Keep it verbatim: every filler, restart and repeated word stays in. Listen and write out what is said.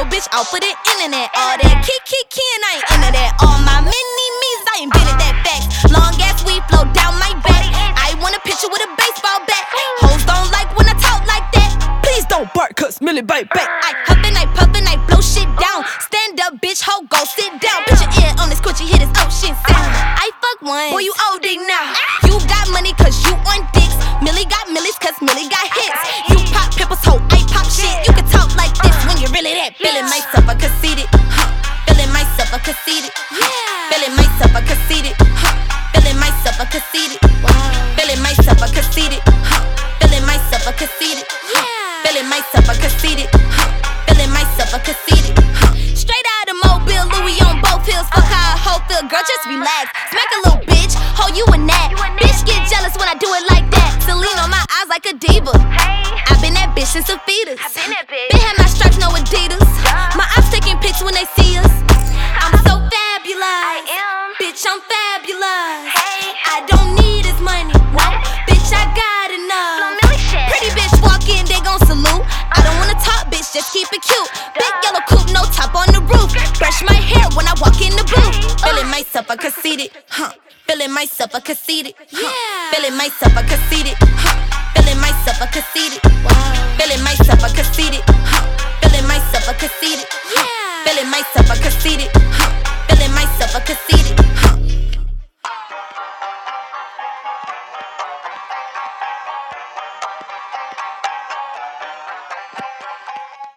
your bitch off of the internet. All that kick, kick, and I ain't into that. All my mini-me's, I invented that fact. Long ass weed flow down my back. I want a picture with a baseball bat. Hoes don't like when I talk like that. Please don't bark, cause Millie bite back. I huffin', I puffin', I blow shit down. Stand up, bitch, ho, go sit down. Put your ear on this quitchy, hit his ocean sound. I fuck one, boy, you O D now. You got money cause you on dicks. Millie got millies cause Millie got hits. You pop pimples, ho, I pop shit. You can talk like this when you're really that. Feeling myself, I conceited. Huh. Feeling myself, I conceited. Huh. Feeling myself, I conceited. Huh. Feeling myself, I conceited. Feeling myself, I conceited. Huh. Feeling myself, I conceited. Huh. Feeling myself, I conceited. Huh. Feeling myself, I conceited. Huh. Straight out of Mobile, Louis on both hills. Fuck how a hoe feel, girl, just relax. Smack a little bitch, ho, you a gnat. Bitch get jealous when I do it like that. Celine on my eyes like a diva. I been that bitch since a fetus. Been had my stripes, no Adidas. My ops taking pics when they see us. I'm so fabulous. Bitch, I'm fabulous. I don't need his money. No, bitch, I got enough. Pretty bitch walk in, they gon' salute. I don't wanna talk, bitch, just keep it cute. Big yellow coupe, no top on the roof. Brush my hair when I walk in the booth. Feeling myself, I conceited. Huh. Feeling myself, I conceited. Huh. Feeling myself, I conceited. Huh. Feeling myself, I conceited. Feeling myself, I conceited. Huh. Feeling myself, I conceited. Huh. Feeling myself, I conceited. Huh. Feeling myself, I conceited.